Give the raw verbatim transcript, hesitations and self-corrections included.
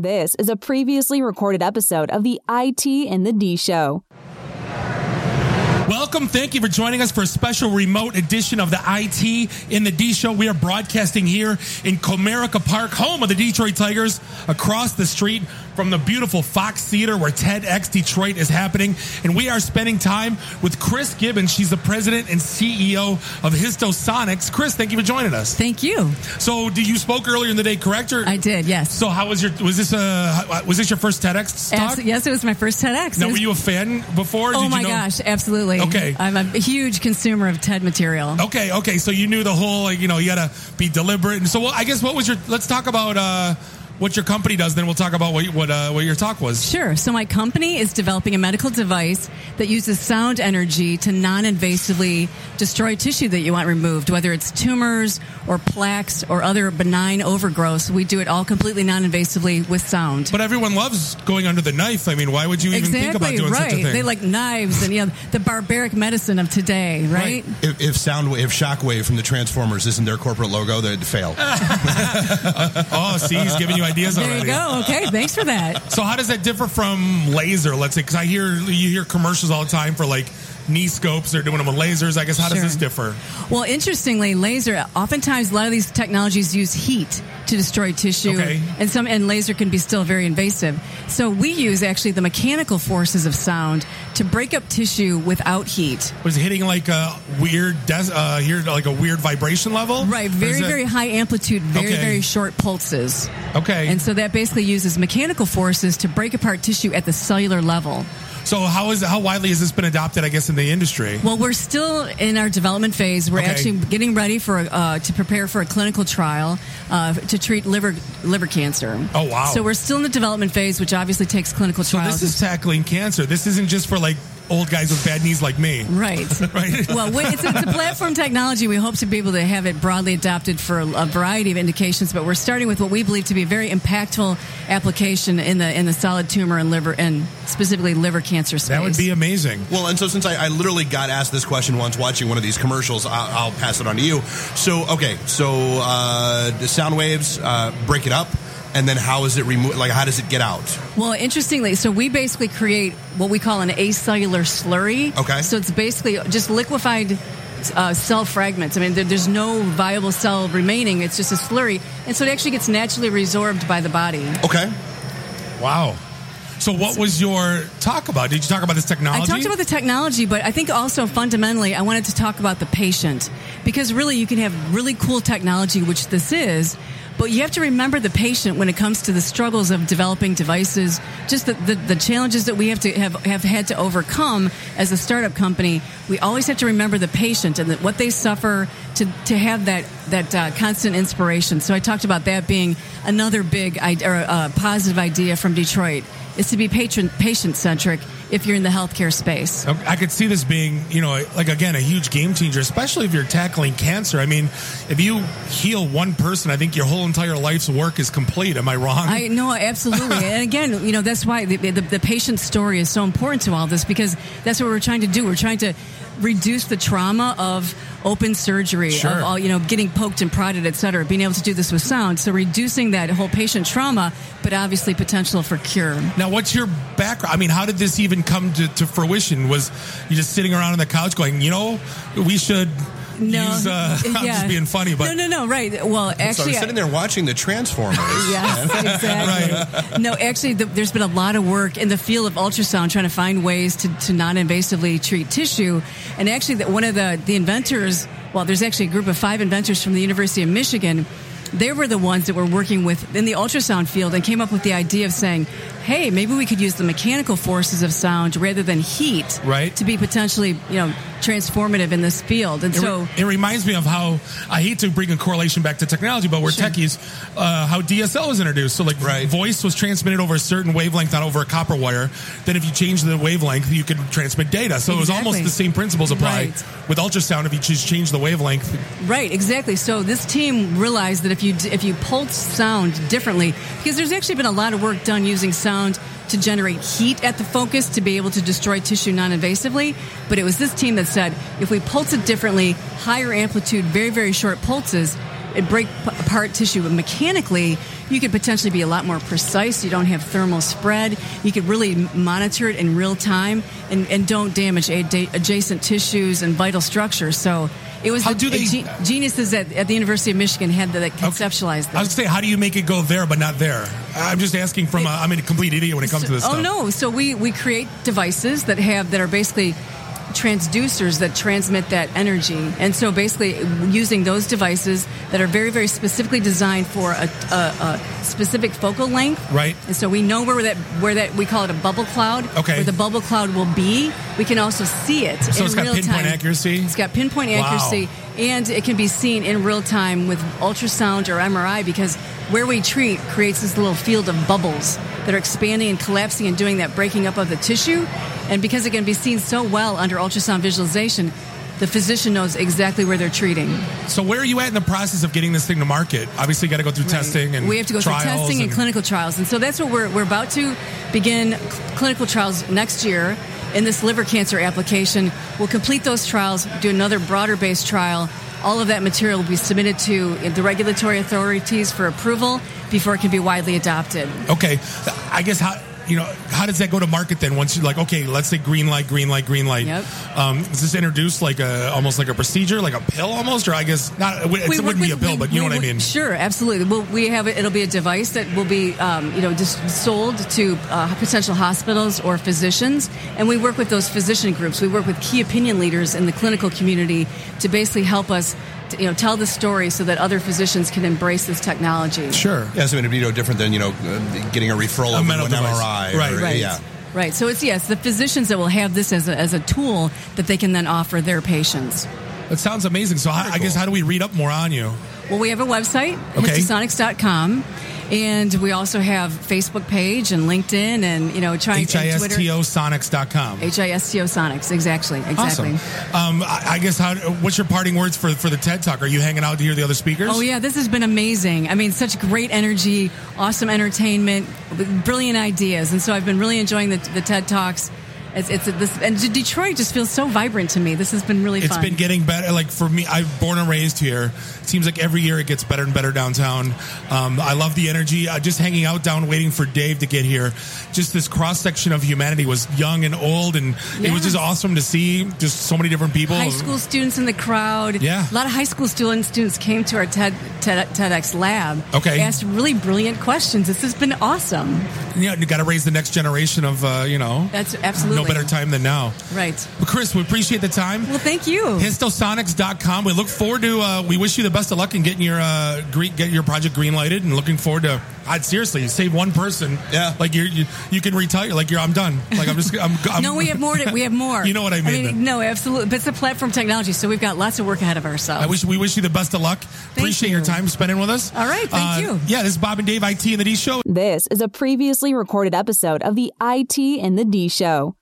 This is a previously recorded episode of the I T and the D Show. Welcome. Thank you for joining us for a special remote edition of the I T in the D Show. We are broadcasting here in Comerica Park, home of the Detroit Tigers, across the street from the beautiful Fox Theater where TEDx Detroit is happening. And we are spending time with Chris Gibbons. She's the president and C E O of Histosonics. Chris, thank you for joining us. Thank you. So, did you spoke earlier in the day, correct? Or, I did, yes. So, how was your? Was this a? Was this your first TEDx talk? Abs- yes, it was my first TEDx. Now, was- were you a fan before? Oh did my you know- gosh, absolutely. Okay. I'm a huge consumer of TED material. Okay, okay. So you knew the whole, like, you know, you got to be deliberate. And so, well, I guess what was your? Let's talk about uh, what your company does. Then we'll talk about what what uh, what your talk was. Sure. So my company is developing a medical device that uses sound energy to non-invasively destroy tissue that you want removed, whether it's tumors or plaques or other benign overgrowths. We do it all completely non-invasively with sound. But everyone loves going under the knife. I mean, why would you even exactly, think about doing right. such a thing? They like knives and you know, the barbaric medicine of today, right? Right. If, if Soundwave, if Shockwave from the Transformers isn't their corporate logo, they'd fail. Oh, see, he's giving you ideas There already. you go. Okay, thanks for that. So how does that differ from laser? Let's say, because I hear you hear commercials all the time for like knee scopes. They're doing them with lasers. I guess how does Sure. this differ? Well, interestingly, laser, oftentimes a lot of these technologies use heat to destroy tissue, Okay. and some and laser can be still very invasive. So we use actually the mechanical forces of sound to break up tissue without heat. Was it hitting like a weird, des- uh, here like a weird vibration level? Right, Or is very, it- very high amplitude, very, Okay. very short pulses. Okay. And so that basically uses mechanical forces to break apart tissue at the cellular level. So how is how widely has this been adopted? I guess in the industry. Well, we're still in our development phase. We're Okay. actually getting ready for uh, to prepare for a clinical trial uh, to treat liver liver cancer. Oh, wow. So we're still in the development phase, which obviously takes clinical So trials. this is tackling cancer. This isn't just for like old guys with bad knees like me. Right. Right. Well, we- it's, it's a platform technology. We hope to be able to have it broadly adopted for a, a variety of indications, but we're starting with what we believe to be a very impactful application in the in the solid tumor and liver and specifically liver cancer space. That would be amazing. Well, and so since I, I literally got asked this question once watching one of these commercials, I'll, I'll pass it on to you. So, okay, so uh, the sound waves, uh, break it up, and then how is it removed? Like, how does it get out? Well, interestingly, so we basically create what we call an acellular slurry. Okay. So it's basically just liquefied uh, cell fragments. I mean, there, there's no viable cell remaining. It's just a slurry. And so it actually gets naturally resorbed by the body. Okay. Wow. So what was your talk about? Did you talk about this technology? I talked about the technology, but I think also fundamentally I wanted to talk about the patient. Because really you can have really cool technology, which this is, but you have to remember the patient when it comes to the struggles of developing devices, just the, the, the challenges that we have to have, have had to overcome as a startup company. We always have to remember the patient and the, what they suffer to, to have that, that uh, constant inspiration. So I talked about that being another big idea, or, uh, positive idea from Detroit, is to be patient, patient-centric if you're in the healthcare space. I could see this being, you know, like, again, a huge game changer, especially if you're tackling cancer. I mean, if you heal one person, I think your whole entire life's work is complete. Am I wrong? I no, absolutely. And again, you know, that's why the, the, the patient story is so important to all this, because that's what we're trying to do. We're trying to reduce the trauma of open surgery, Sure. of all, you know, getting poked and prodded, et cetera, being able to do this with sound. So reducing that whole patient trauma, but obviously potential for cure. Now, what's your background? I mean, how did this even come to, to fruition? Was you just sitting around on the couch going, you know, we should No, use, uh, I'm yeah. just being funny, but no, no, no, right. Well, So I actually, was sitting there watching the Transformers. yes, exactly. No, actually, the, there's been a lot of work in the field of ultrasound trying to find ways to, to non-invasively treat tissue. And actually, the, one of the, the inventors, well, there's actually a group of five inventors from the University of Michigan. They were the ones that were working with in the ultrasound field and came up with the idea of saying, hey, maybe we could use the mechanical forces of sound rather than heat, Right. to be potentially, you know, transformative in this field. And It, so re- it reminds me of how, I hate to bring a correlation back to technology, but we're Sure. techies, uh, how D S L was introduced. So like Right. voice was transmitted over a certain wavelength, not over a copper wire. Then if you change the wavelength, you could transmit data. So it was Exactly. almost the same principles apply Right. with ultrasound. If you just change the wavelength, Right, exactly. So this team realized that if you if you pulse sound differently, because there's actually been a lot of work done using sound to generate heat at the focus to be able to destroy tissue non-invasively, but it was this team that said if we pulse it differently, higher amplitude, very, very short pulses, it break p- apart tissue. But mechanically, you could potentially be a lot more precise. You don't have thermal spread. You could really monitor it in real time and, and don't damage ad- adjacent tissues and vital structures. So it was How the do they, ge- geniuses at, at the University of Michigan had that conceptualized okay. I was going to say, how do you make it go there but not there? I'm just asking from, a, I'm a complete idiot when it comes so, to this oh, stuff. no. So we, we create devices that have, that are basically transducers that transmit that energy. And so basically using those devices that are very, very specifically designed for a, a, a specific focal length. Right. And so we know where that, where that, we call it a bubble cloud. Okay. Where the bubble cloud will be. We can also see it so in it's got real pinpoint time. accuracy? It's got pinpoint Wow. accuracy. And it can be seen in real time with ultrasound or M R I, because where we treat creates this little field of bubbles that are expanding and collapsing and doing that breaking up of the tissue. And because it can be seen so well under ultrasound visualization, the physician knows exactly where they're treating. So where are you at in the process of getting this thing to market? Obviously, you got to go through Right. testing and we have to go through trials testing and, and clinical trials. And so that's what we're, we're about to begin cl- clinical trials next year in this liver cancer application. We'll complete those trials, do another broader-based trial. All of that material will be submitted to the regulatory authorities for approval before it can be widely adopted. Okay. I guess how... You know, how does that go to market then? Once you're like, okay, let's say green light, green light, green light. Yep. Um, is this introduced like a almost like a procedure, like a pill almost, or I guess not? It, it wouldn't be a pill, we, but you know we, what I mean. Sure, absolutely. Well, we have it. It'll be a device that will be, um, you know, just sold to uh, potential hospitals or physicians, and we work with those physician groups. We work with key opinion leaders in the clinical community to basically help us, to, you know, tell the story so that other physicians can embrace this technology. Sure. Yeah, so it'd be no different than, you know, uh, getting a referral A of mental an device. M R I. Right. Or, Right. Yeah. Right. So it's, yes, the physicians that will have this as a, as a tool that they can then offer their patients. That sounds amazing. So how, I guess how do we read up more on you? Well, we have a website, Okay. histosonics dot com. And we also have Facebook page and LinkedIn and, you know, trying H I S Twitter. T O Sonics dot com. H I S T O Sonics, exactly, exactly. Awesome. Um, I, I guess how? What's your parting words for for the TED Talk? Are you hanging out to hear the other speakers? Oh yeah, this has been amazing. I mean, such great energy, awesome entertainment, brilliant ideas, and so I've been really enjoying the, the TED Talks. It's, it's this, and Detroit just feels so vibrant to me. This has been really It's fun. been getting better. Like for me, I'm born and raised here. It seems like every year it gets better and better downtown. Um, I love the energy. Uh, just hanging out down, waiting for Dave to get here. Just this cross section of humanity was young and old, and it was just Yes. awesome to see. Just so many different people. High school students in the crowd. Yeah. A lot of high school students students came to our TED, TED TEDx lab. Okay. Asked really brilliant questions. This has been awesome. Yeah, you got to raise the next generation of uh, you know. That's absolutely No better time than now. Right. But Chris, we appreciate the time. Well, thank you. histosonics dot com. We look forward to. Uh, we wish you the best of luck in getting your uh, green, get your project green lighted, and looking forward to. I'd seriously save one person. Yeah. Like you're, you, you can retire. Like you're. I'm done. Like I'm just. I'm. I'm No, we have more. To, we have more. You know what I mean, then. no, absolutely. But it's a platform technology, so we've got lots of work ahead of ourselves. I wish we wish you the best of luck. Appreciate you. your time spending with us. All right, thank Uh, you. Yeah, this is Bob and Dave, I T and the D Show. This is a previously recorded episode of the I T and the D Show.